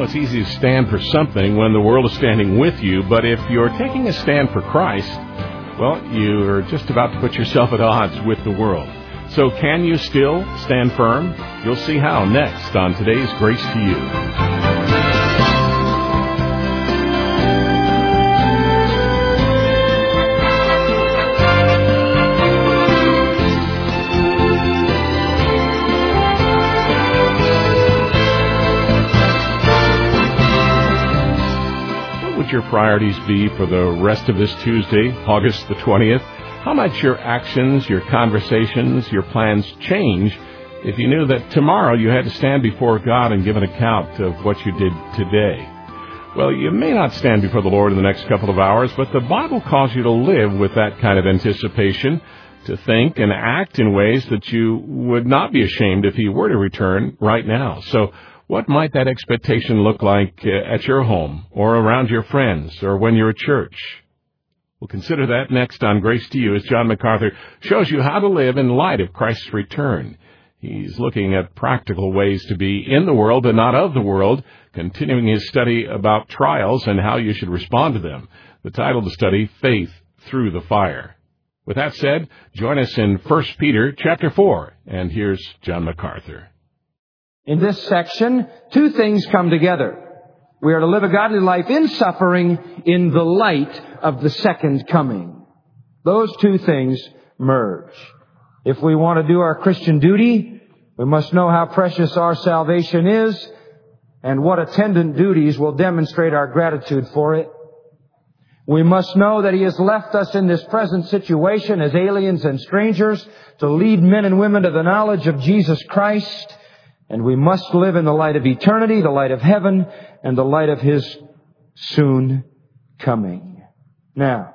it's easy to stand for something when the world is standing with you, but if you're taking a stand for Christ, well, you're just about to put yourself at odds with the world. So can you still stand firm? You'll see how next on today's Grace to You. Your priorities be for the rest of this Tuesday, August the 20th? How might your actions, your conversations, your plans change if you knew that tomorrow you had to stand before God and give an account of what you did today? Well, you may not stand before the Lord in the next couple of hours, but the Bible calls you to live with that kind of anticipation, to think and act in ways that you would not be ashamed if He were to return right now. So, what might that expectation look like at your home or around your friends or when you're at church? We'll consider that next on Grace to You as John MacArthur shows you how to live in light of Christ's return. He's looking at practical ways to be in the world and not of the world, continuing his study about trials and how you should respond to them. The title of the study, Faith Through the Fire. With that said, join us in 1 Peter chapter 4, and here's John MacArthur. In this section, two things come together. We are to live a godly life in suffering in the light of the second coming. Those two things merge. If we want to do our Christian duty, we must know how precious our salvation is and what attendant duties will demonstrate our gratitude for it. We must know that He has left us in this present situation as aliens and strangers to lead men and women to the knowledge of Jesus Christ. And we must live in the light of eternity, the light of heaven, and the light of His soon coming. Now,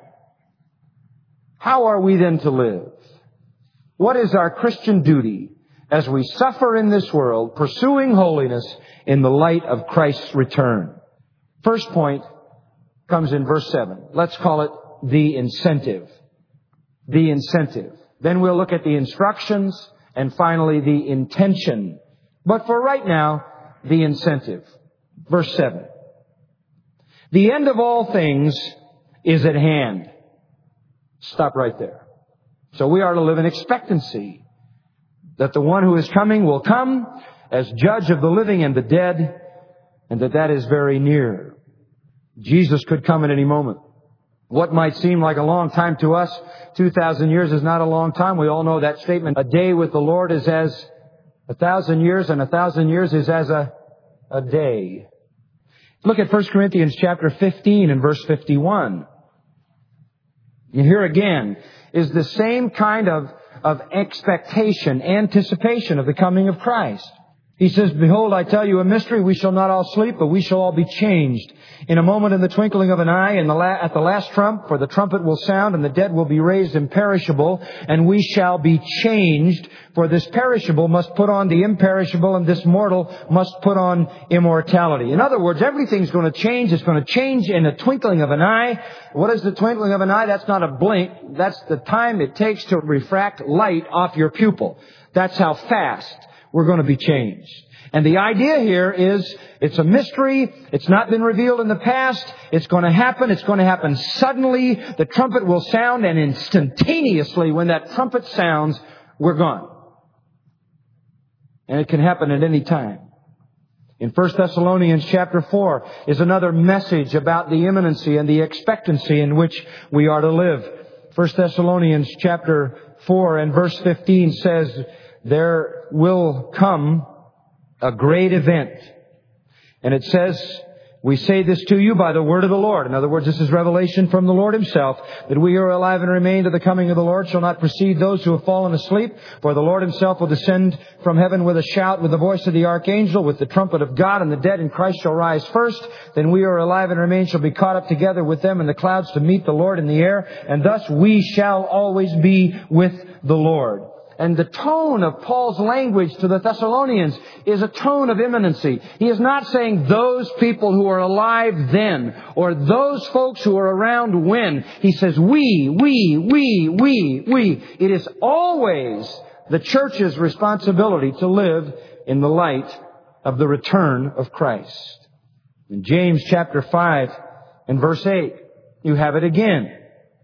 how are we then to live? What is our Christian duty as we suffer in this world, pursuing holiness in the light of Christ's return? First point comes in verse 7. Let's call it the incentive. The incentive. Then we'll look at the instructions, and finally the intention. But for right now, the incentive. Verse 7. The end of all things is at hand. Stop right there. So we are to live in expectancy that the one who is coming will come as judge of the living and the dead, and that is very near. Jesus could come at any moment. What might seem like a long time to us, 2,000 years is not a long time. We all know that statement. A day with the Lord is as 1,000 years, and 1,000 years is as a day. Look at 1 Corinthians chapter 15 and verse 51. And here again is the same kind of expectation, anticipation of the coming of Christ. He says, Behold, I tell you a mystery. We shall not all sleep, but we shall all be changed. In a moment, in the twinkling of an eye, at the last trump, for the trumpet will sound, and the dead will be raised imperishable, and we shall be changed. For this perishable must put on the imperishable, and this mortal must put on immortality. In other words, everything's going to change. It's going to change in a twinkling of an eye. What is the twinkling of an eye? That's not a blink. That's the time it takes to refract light off your pupil. That's how fast we're going to be changed. And the idea here is it's a mystery. It's not been revealed in the past. It's going to happen. It's going to happen suddenly. The trumpet will sound, and instantaneously when that trumpet sounds, we're gone. And it can happen at any time. In 1 Thessalonians chapter 4 is another message about the imminency and the expectancy in which we are to live. 1 Thessalonians chapter 4 and verse 15 says, there will come a great event. And it says, we say this to you by the word of the Lord. In other words, this is revelation from the Lord Himself, that we who are alive and remain to the coming of the Lord shall not precede those who have fallen asleep. For the Lord Himself will descend from heaven with a shout, with the voice of the archangel, with the trumpet of God, and the dead in Christ shall rise first. Then we who are alive and remain shall be caught up together with them in the clouds to meet the Lord in the air. And thus we shall always be with the Lord. And the tone of Paul's language to the Thessalonians is a tone of imminency. He is not saying those people who are alive then, or those folks who are around when. He says we. It is always the church's responsibility to live in the light of the return of Christ. In James chapter 5 and verse 8, you have it again.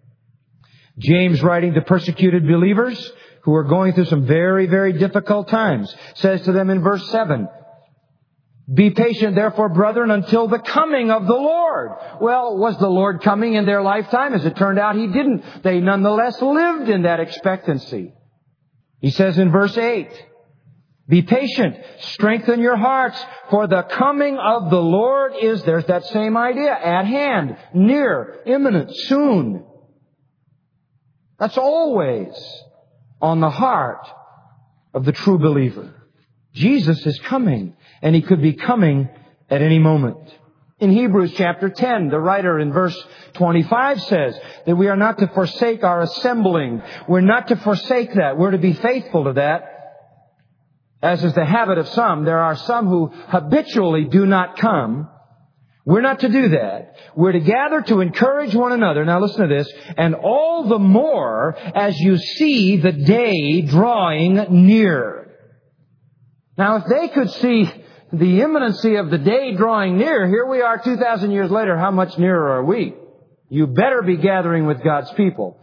James, writing to persecuted believers who are going through some very, very difficult times, says to them in verse 7, "Be patient, therefore, brethren, until the coming of the Lord." Well, was the Lord coming in their lifetime? As it turned out, He didn't. They nonetheless lived in that expectancy. He says in verse 8, "Be patient, strengthen your hearts, for the coming of the Lord is," there's that same idea, at hand, near, imminent, soon. That's always on the heart of the true believer. Jesus is coming, and He could be coming at any moment. In Hebrews chapter 10, the writer in verse 25 says that we are not to forsake our assembling. We're not to forsake that. We're to be faithful to that. As is the habit of some, there are some who habitually do not come. We're not to do that. We're to gather to encourage one another. Now listen to this. "And all the more as you see the day drawing near." Now if they could see the imminency of the day drawing near, here we are 2,000 years later. How much nearer are we? You better be gathering with God's people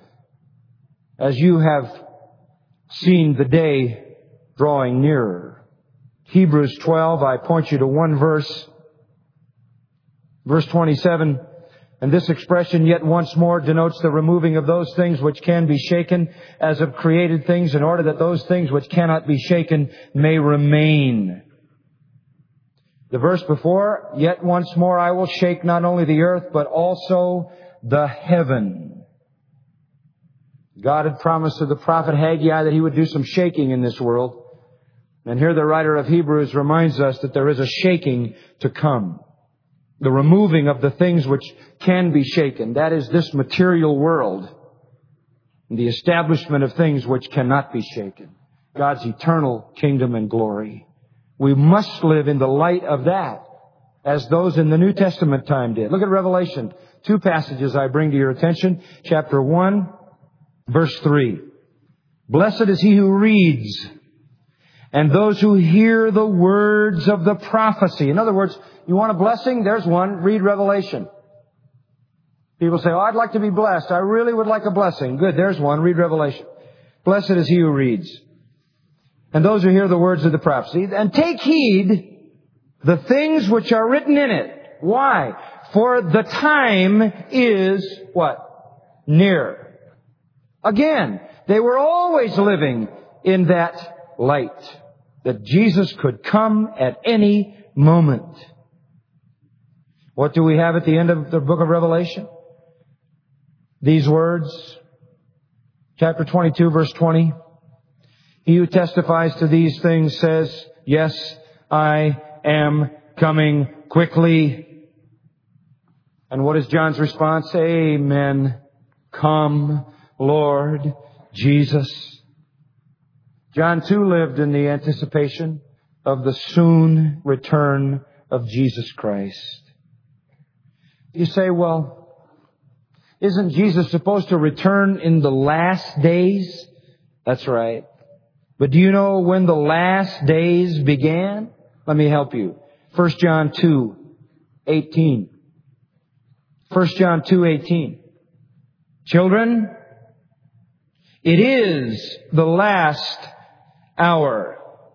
as you have seen the day drawing nearer. Hebrews 12, I point you to one verse. Verse 27, "And this expression, yet once more, denotes the removing of those things which can be shaken as of created things, in order that those things which cannot be shaken may remain." The verse before, "Yet once more I will shake not only the earth, but also the heaven." God had promised to the prophet Haggai that He would do some shaking in this world. And here the writer of Hebrews reminds us that there is a shaking to come. The removing of the things which can be shaken. That is this material world. And the establishment of things which cannot be shaken. God's eternal kingdom and glory. We must live in the light of that, as those in the New Testament time did. Look at Revelation. Two passages I bring to your attention. Chapter 1, verse 3. "Blessed is he who reads, and those who hear the words of the prophecy." In other words, you want a blessing? There's one. Read Revelation. People say, "Oh, I'd like to be blessed. I really would like a blessing." Good, there's one. Read Revelation. "Blessed is he who reads, and those who hear the words of the prophecy, and take heed the things which are written in it." Why? "For the time is," what? "Near." Again, they were always living in that light, that Jesus could come at any moment. What do we have at the end of the book of Revelation? These words, chapter 22, verse 20. "He who testifies to these things says, yes, I am coming quickly." And what is John's response? "Amen. Come, Lord Jesus." John too lived in the anticipation of the soon return of Jesus Christ. You say, "Well, isn't Jesus supposed to return in the last days?" That's right. But do you know when the last days began? Let me help you. 1 John 2:18. 1 John 2:18. "Children, it is the last hour."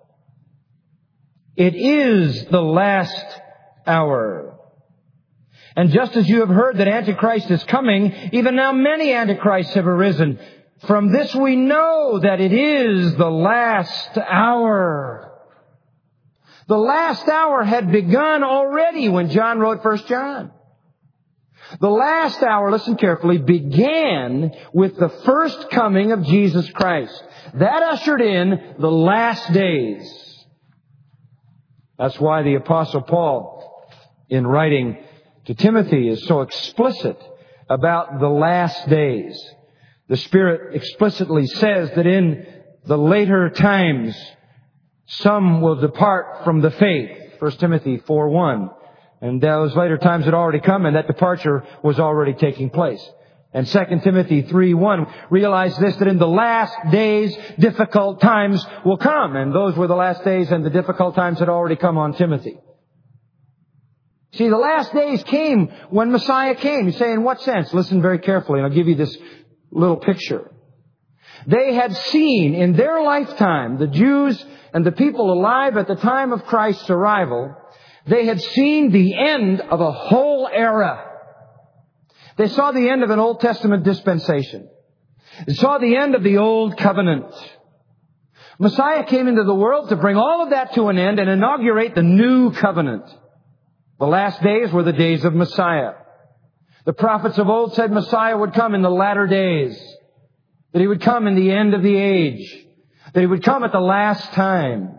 It is the last hour. "And just as you have heard that Antichrist is coming, even now many Antichrists have arisen. From this we know that it is the last hour." The last hour had begun already when John wrote 1 John. The last hour, listen carefully, began with the first coming of Jesus Christ. That ushered in the last days. That's why the Apostle Paul, in writing to Timothy, is so explicit about the last days. The Spirit explicitly says that in the later times, some will depart from the faith. 1 Timothy 4:1. And those later times had already come, and that departure was already taking place. And 2 Timothy 3:1, realize this, that in the last days, difficult times will come. And those were the last days, and the difficult times had already come on Timothy. See, the last days came when Messiah came. You say, in what sense? Listen very carefully, and I'll give you this little picture. They had seen in their lifetime, the Jews and the people alive at the time of Christ's arrival, they had seen the end of a whole era. They saw the end of an Old Testament dispensation. They saw the end of the Old Covenant. Messiah came into the world to bring all of that to an end and inaugurate the New Covenant. The last days were the days of Messiah. The prophets of old said Messiah would come in the latter days, that He would come in the end of the age, that He would come at the last time.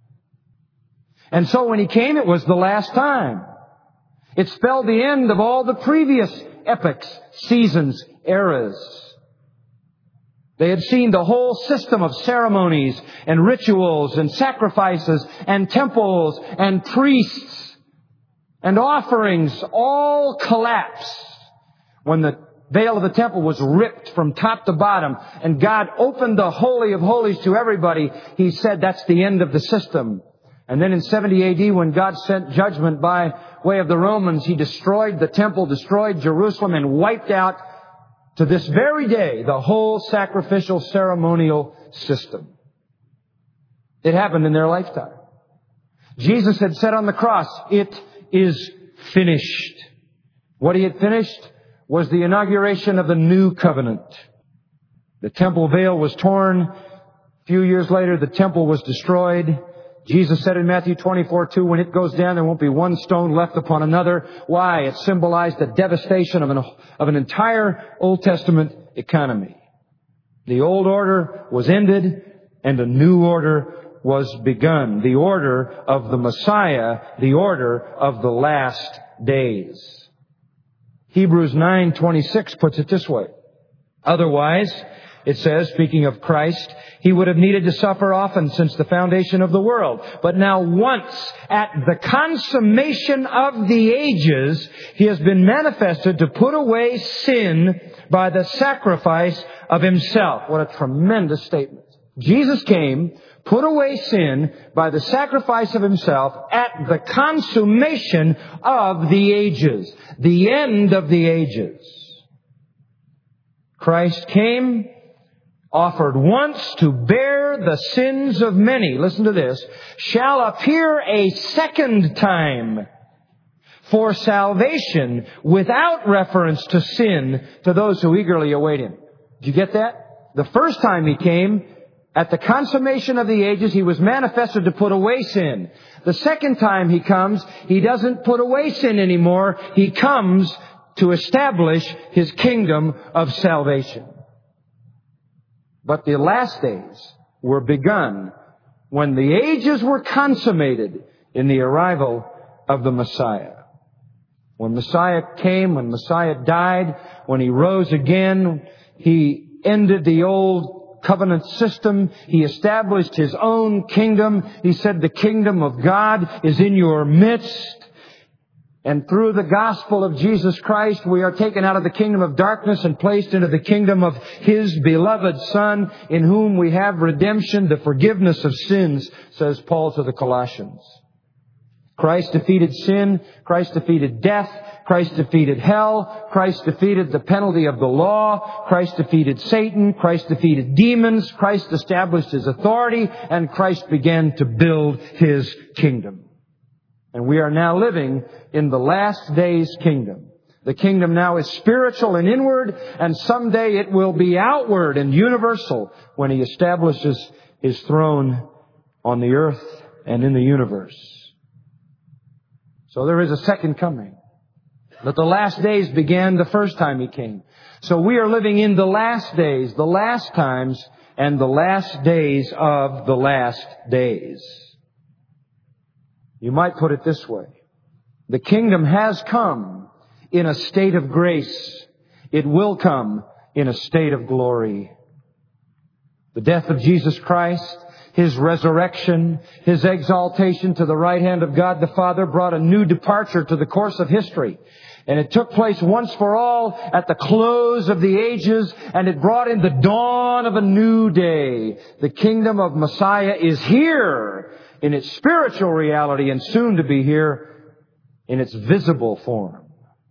And so when He came, it was the last time. It spelled the end of all the previous epochs, seasons, eras. They had seen the whole system of ceremonies and rituals and sacrifices and temples and priests and offerings all collapse when the veil of the temple was ripped from top to bottom and God opened the Holy of Holies to everybody. He said that's the end of the system. And then in 70 AD, when God sent judgment by way of the Romans, He destroyed the temple, destroyed Jerusalem, and wiped out, to this very day, the whole sacrificial ceremonial system. It happened in their lifetime. Jesus had said on the cross, "It is finished." What He had finished was the inauguration of the New Covenant. The temple veil was torn. A few years later, the temple was destroyed. Jesus said in Matthew 24:2, when it goes down, there won't be one stone left upon another. Why? It symbolized the devastation of an entire Old Testament economy. The old order was ended and a new order was begun. The order of the Messiah, the order of the last days. Hebrews 9:26 puts it this way. Otherwise, it says, speaking of Christ, He would have needed to suffer often since the foundation of the world. But now once, at the consummation of the ages, He has been manifested to put away sin by the sacrifice of Himself. What a tremendous statement. Jesus came, put away sin by the sacrifice of Himself at the consummation of the ages. The end of the ages. Christ came, offered once to bear the sins of many, listen to this, shall appear a second time for salvation without reference to sin to those who eagerly await Him. Did you get that? The first time He came, at the consummation of the ages, He was manifested to put away sin. The second time He comes, He doesn't put away sin anymore. He comes to establish His kingdom of salvation. But the last days were begun when the ages were consummated in the arrival of the Messiah. When Messiah came, when Messiah died, when He rose again, He ended the old covenant system. He established His own kingdom. He said, the kingdom of God is in your midst. And through the gospel of Jesus Christ, we are taken out of the kingdom of darkness and placed into the kingdom of His beloved Son, in whom we have redemption, the forgiveness of sins, says Paul to the Colossians. Christ defeated sin. Christ defeated death. Christ defeated hell. Christ defeated the penalty of the law. Christ defeated Satan. Christ defeated demons. Christ established His authority. And Christ began to build His kingdom. And we are now living in the last days kingdom. The kingdom now is spiritual and inward, and someday it will be outward and universal when He establishes His throne on the earth and in the universe. So there is a second coming. But the last days began the first time He came. So we are living in the last days, the last times, and the last days of the last days. You might put it this way. The kingdom has come in a state of grace. It will come in a state of glory. The death of Jesus Christ, His resurrection, His exaltation to the right hand of God the Father brought a new departure to the course of history. And it took place once for all at the close of the ages, and it brought in the dawn of a new day. The kingdom of Messiah is here in its spiritual reality and soon to be here in its visible form.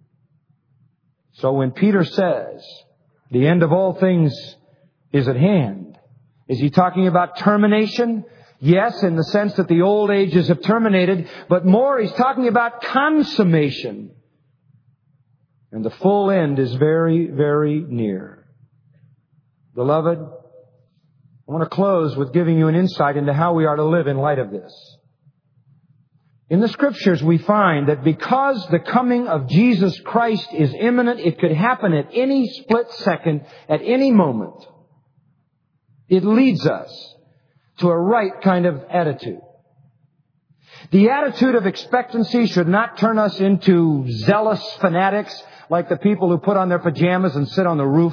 So when Peter says, the end of all things is at hand, is he talking about termination? Yes, in the sense that the old ages have terminated, but more, he's talking about consummation. And the full end is very, very near. Beloved, I want to close with giving you an insight into how we are to live in light of this. In the Scriptures, we find that because the coming of Jesus Christ is imminent, it could happen at any split second, at any moment. It leads us to a right kind of attitude. The attitude of expectancy should not turn us into zealous fanatics like the people who put on their pajamas and sit on the roof.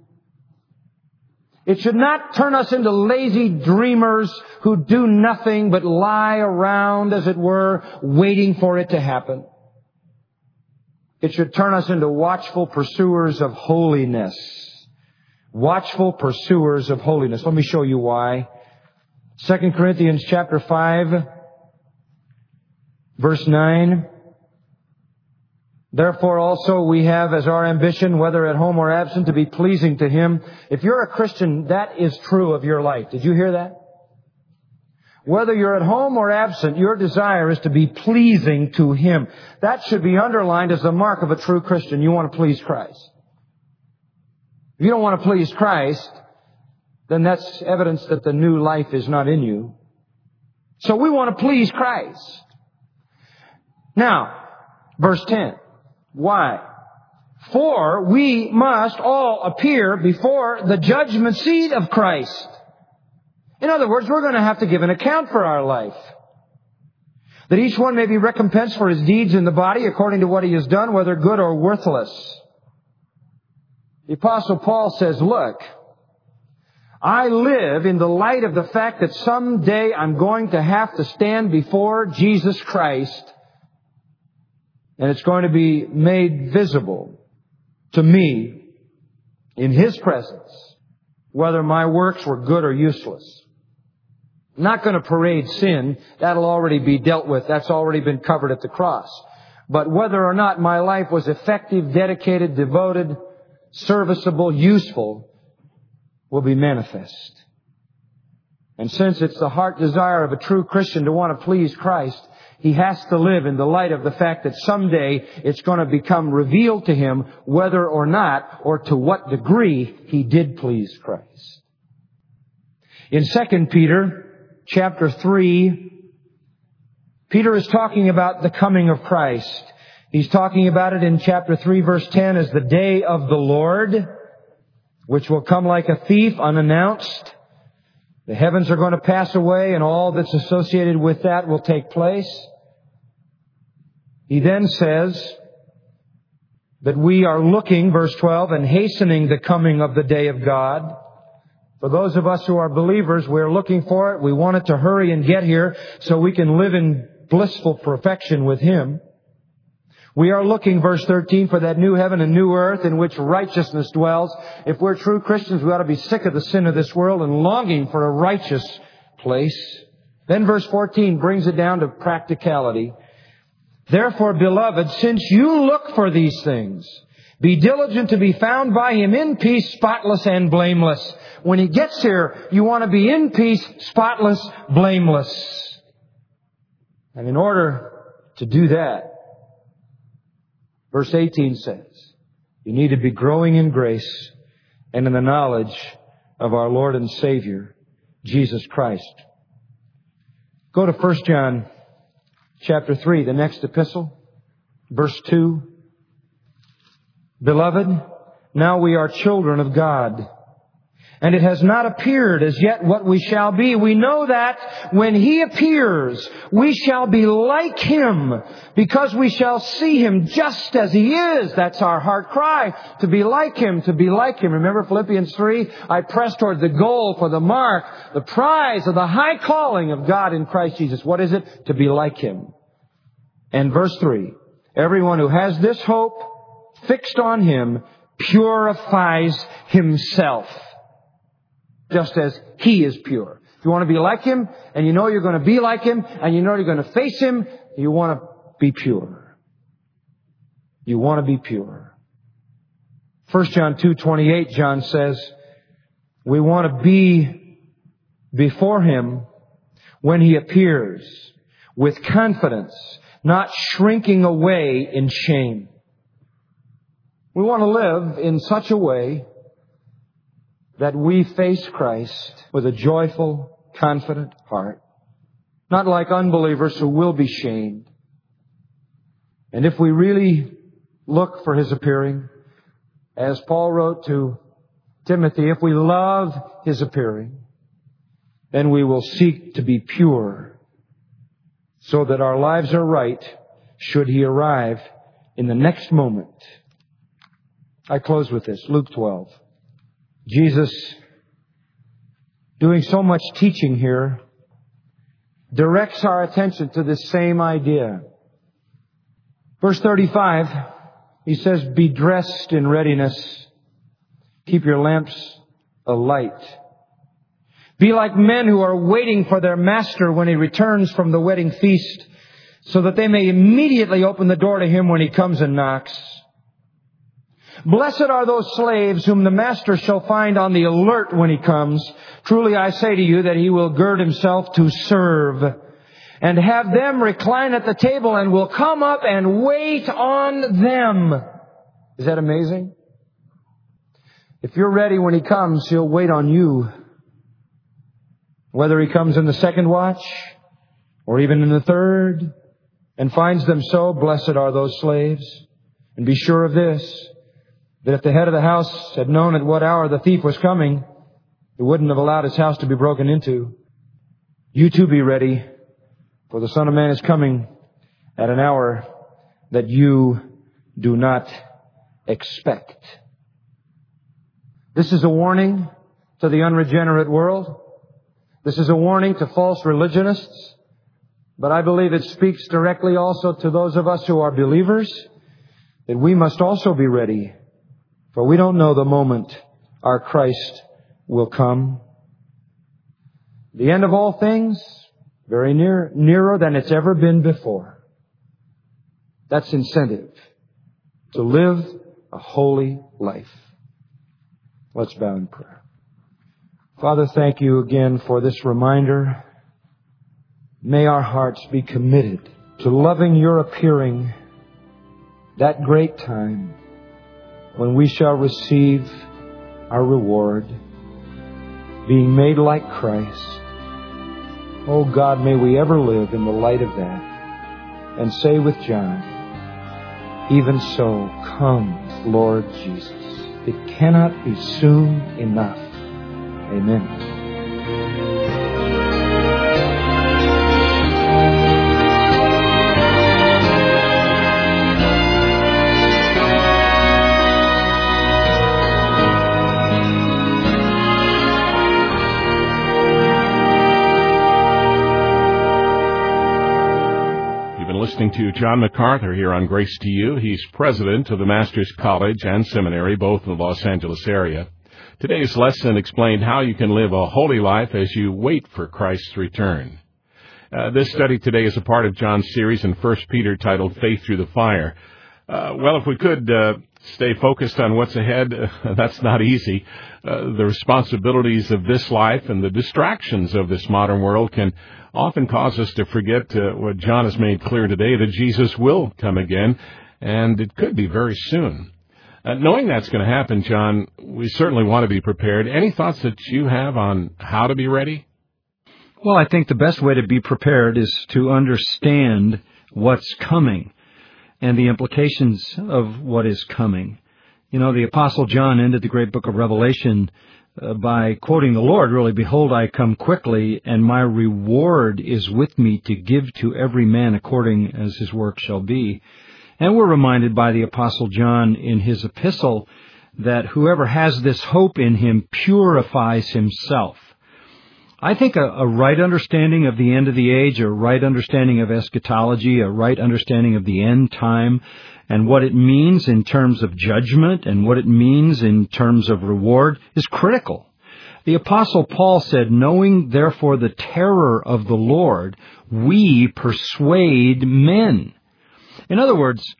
It should not turn us into lazy dreamers who do nothing but lie around, as it were, waiting for it to happen. It should turn us into watchful pursuers of holiness. Watchful pursuers of holiness. Let me show you why. 2 Corinthians chapter 5, verse 9. Therefore also we have as our ambition, whether at home or absent, to be pleasing to Him. If you're a Christian, that is true of your life. Did you hear that? Whether you're at home or absent, your desire is to be pleasing to Him. That should be underlined as the mark of a true Christian. You want to please Christ. If you don't want to please Christ, then that's evidence that the new life is not in you. So we want to please Christ. Now, verse 10. Why? For we must all appear before the judgment seat of Christ. In other words, we're going to have to give an account for our life. That each one may be recompensed for his deeds in the body according to what he has done, whether good or worthless. The Apostle Paul says, look, I live in the light of the fact that someday I'm going to have to stand before Jesus Christ. And it's going to be made visible to me in His presence, whether my works were good or useless. I'm not going to parade sin. That'll already be dealt with. That's already been covered at the cross. But whether or not my life was effective, dedicated, devoted, serviceable, useful, will be manifest. And since it's the heart desire of a true Christian to want to please Christ, he has to live in the light of the fact that someday it's going to become revealed to him whether or not or to what degree he did please Christ. In 2 Peter chapter 3, Peter is talking about the coming of Christ. He's talking about it in chapter 3 verse 10 as the day of the Lord, which will come like a thief unannounced. The heavens are going to pass away and all that's associated with that will take place. He then says that we are looking, verse 12, and hastening the coming of the day of God. For those of us who are believers, we're looking for it. We want it to hurry and get here so we can live in blissful perfection with Him. We are looking, verse 13, for that new heaven and new earth in which righteousness dwells. If we're true Christians, we ought to be sick of the sin of this world and longing for a righteous place. Then verse 14 brings it down to practicality. Therefore, beloved, since you look for these things, be diligent to be found by Him in peace, spotless and blameless. When He gets here, you want to be in peace, spotless, blameless. And in order to do that, verse 18 says, you need to be growing in grace and in the knowledge of our Lord and Savior, Jesus Christ. Go to 1 John chapter 3, the next epistle, verse 2. Beloved, now we are children of God, and it has not appeared as yet what we shall be. We know that when He appears, we shall be like Him, because we shall see Him just as He is. That's our heart cry, to be like Him, to be like Him. Remember Philippians 3? I press toward the goal for the mark, the prize of the high calling of God in Christ Jesus. What is it? To be like Him. And verse 3, everyone who has this hope fixed on Him purifies himself, just as He is pure. If you want to be like Him, and you know you're going to be like Him, and you know you're going to face Him, you want to be pure. You want to be pure. 1 John 2:28, John says, we want to be before Him when He appears with confidence, not shrinking away in shame. We want to live in such a way that we face Christ with a joyful, confident heart, not like unbelievers who will be shamed. And if we really look for His appearing, as Paul wrote to Timothy, if we love His appearing, then we will seek to be pure so that our lives are right should He arrive in the next moment. I close with this, Luke 12. Jesus, doing so much teaching here, directs our attention to this same idea. Verse 35, He says, be dressed in readiness. Keep your lamps alight. Be like men who are waiting for their master when he returns from the wedding feast, so that they may immediately open the door to him when he comes and knocks. Blessed are those slaves whom the master shall find on the alert when he comes. Truly I say to you that he will gird himself to serve, and have them recline at the table, and will come up and wait on them. Is that amazing? If you're ready when he comes, he'll wait on you. Whether he comes in the second watch, or even in the third, and finds them so, blessed are those slaves. And be sure of this, that if the head of the house had known at what hour the thief was coming, he wouldn't have allowed his house to be broken into. You too be ready, for the Son of Man is coming at an hour that you do not expect. This is a warning to the unregenerate world. This is a warning to false religionists. But I believe it speaks directly also to those of us who are believers, that we must also be ready. For we don't know the moment our Christ will come. The end of all things, very nearer than it's ever been before. That's incentive to live a holy life. Let's bow in prayer. Father, thank you again for this reminder. May our hearts be committed to loving your appearing, that great time when we shall receive our reward, being made like Christ. Oh God, may we ever live in the light of that and say with John, even so, come, Lord Jesus. It cannot be soon enough. Amen. Listening to John MacArthur here on Grace to You. He's president of the Master's College and Seminary, both in the Los Angeles area. Today's lesson explained how you can live a holy life as you wait for Christ's return. This study today is a part of John's series in 1 Peter titled Faith Through the Fire. Well, if we could stay focused on what's ahead, that's not easy. The responsibilities of this life and the distractions of this modern world can often cause us to forget what John has made clear today, that Jesus will come again, and it could be very soon. Knowing that's going to happen, John, we certainly want to be prepared. Any thoughts that you have on how to be ready? Well, I think the best way to be prepared is to understand what's coming and the implications of what is coming. You know, the Apostle John ended the great book of Revelation by quoting the Lord, really, behold, I come quickly, and my reward is with me to give to every man according as his work shall be. And we're reminded by the Apostle John in his epistle that whoever has this hope in him purifies himself. I think a right understanding of the end of the age, a right understanding of eschatology, a right understanding of the end time, and what it means in terms of judgment and what it means in terms of reward is critical. The Apostle Paul said, knowing therefore the terror of the Lord, we persuade men. In other words,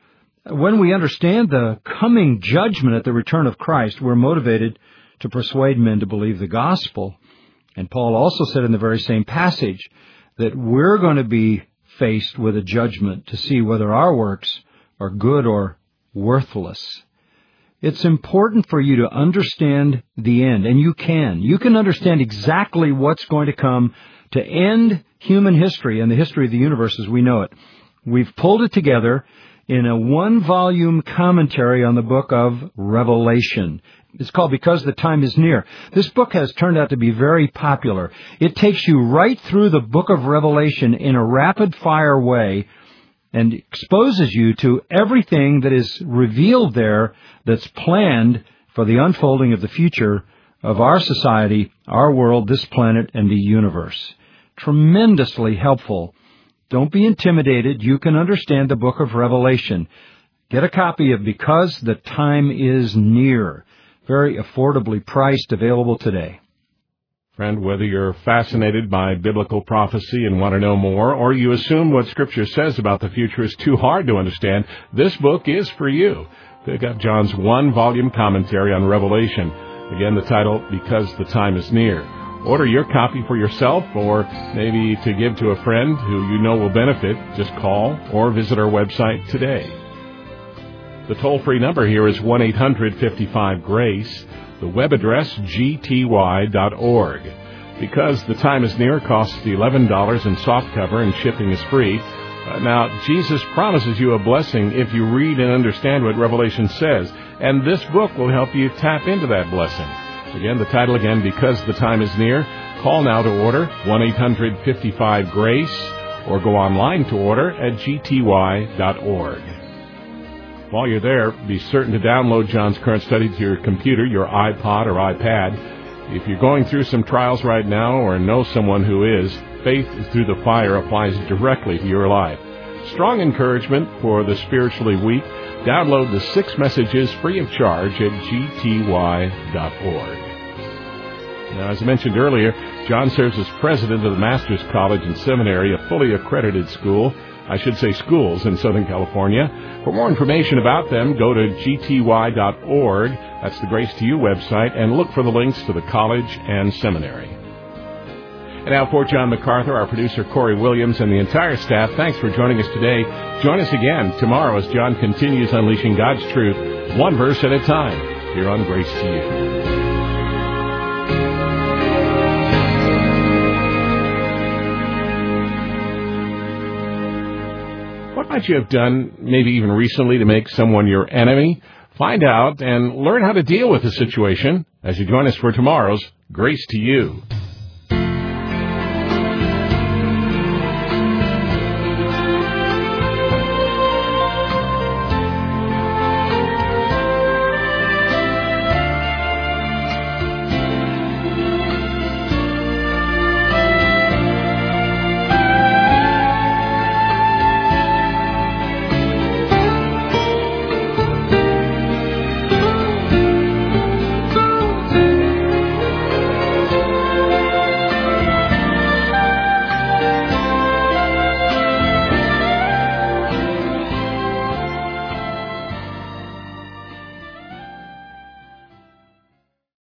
When we understand the coming judgment at the return of Christ, we're motivated to persuade men to believe the gospel. And Paul also said in the very same passage that we're going to be faced with a judgment to see whether our works are good or worthless. It's important for you to understand the end, and you can. You can understand exactly what's going to come to end human history and the history of the universe as we know it. We've pulled it together in a one-volume commentary on the book of Revelation. It's called Because the Time is Near. This book has turned out to be very popular. It takes you right through the book of Revelation in a rapid-fire way and exposes you to everything that is revealed there that's planned for the unfolding of the future of our society, our world, this planet, and the universe. Tremendously helpful. Don't be intimidated. You can understand the book of Revelation. Get a copy of Because the Time is Near. Very affordably priced, available today. Friend, whether you're fascinated by biblical prophecy and want to know more, or you assume what Scripture says about the future is too hard to understand, this book is for you. Pick up John's one-volume commentary on Revelation. Again, the title, Because the Time is Near. Order your copy for yourself or maybe to give to a friend who you know will benefit. Just call or visit our website today. The toll-free number here is 1-800-55-GRACE. The web address, gty.org. Because the Time is Near costs $11 in softcover and shipping is free. Now, Jesus promises you a blessing if you read and understand what Revelation says, and this book will help you tap into that blessing. Again, the title again, Because the Time is Near. Call now to order, 1-800-55-GRACE, or go online to order at gty.org. While you're there, be certain to download John's current study to your computer, your iPod or iPad. If you're going through some trials right now or know someone who is, Faith Through the Fire applies directly to your life. Strong encouragement for the spiritually weak. Download the 6 messages free of charge at gty.org. Now, as I mentioned earlier, John serves as president of the Master's College and Seminary, a fully accredited school. I should say schools in Southern California. For more information about them, go to gty.org. That's the Grace to You website, and look for the links to the college and seminary. And now for John MacArthur, our producer Corey Williams, and the entire staff, thanks for joining us today. Join us again tomorrow as John continues unleashing God's truth, one verse at a time, here on Grace to You. What might you have done, maybe even recently, to make someone your enemy? Find out and learn how to deal with the situation as you join us for tomorrow's Grace to You.